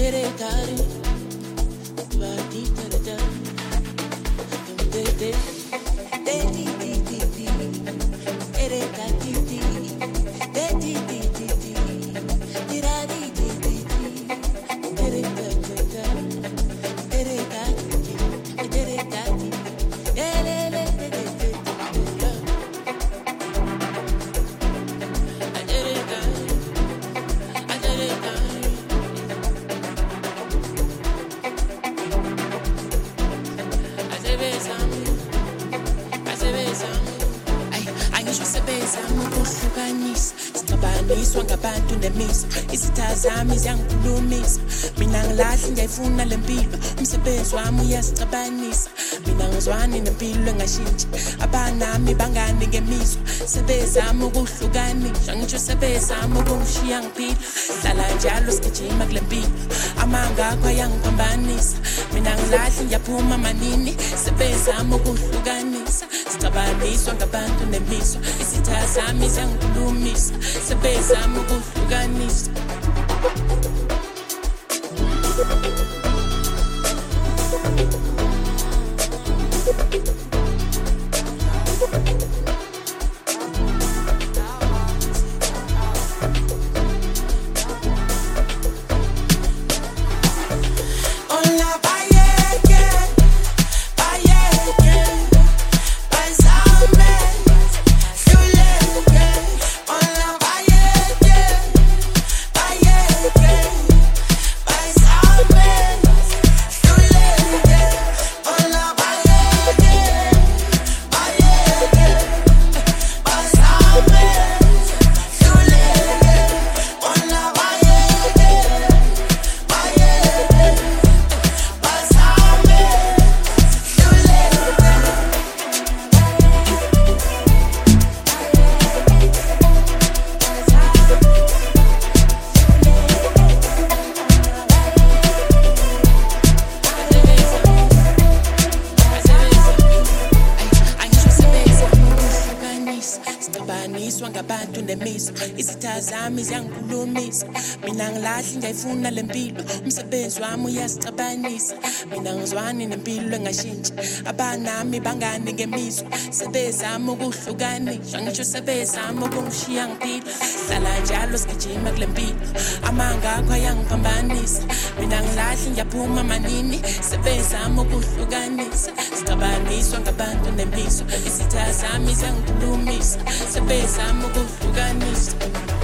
Ngiswa ngabantu nemisa izitha zami ziyangikhulumisa mina ngilahla ngiyifuna lempilo umsebenzi wami uyasicabanisa mina ngizwani nempilo engashintshi abanami bangani ngemiswa sebezama ukuhlukanisa ngisho sebezama ukungishiya ngiphila hlala njalo sigijima kule mpilo amanga akho ayangiphambanisa mina ngilahla ngiyaphuma manini sebezama ukuhlukanisa sicabaniswa ngabantu nemiswa izitha zami ziyangikhulumisa sebezama ukuhlukanisa ngabantu nemisa izitha zami ziyangikhulumisa mina ngilahla ngiyifuna lempilo umsebenzi wami uyasicabanisa mina ngizwani nempilo engashintshi abanami bangani ngemiswa sebezama ukuhlukanisa ngisho sebezama ukungishiya ngiphila hlala njalo sigijima kule mpilo amanga akho ayangiphambanisa mina ngilahla ngiyaphuma manini sebezama ukuhlukanisa sicabaniswa ngabantu nemiswa izitha zami ziyangikhulumisa sebezama ukuhlukanisa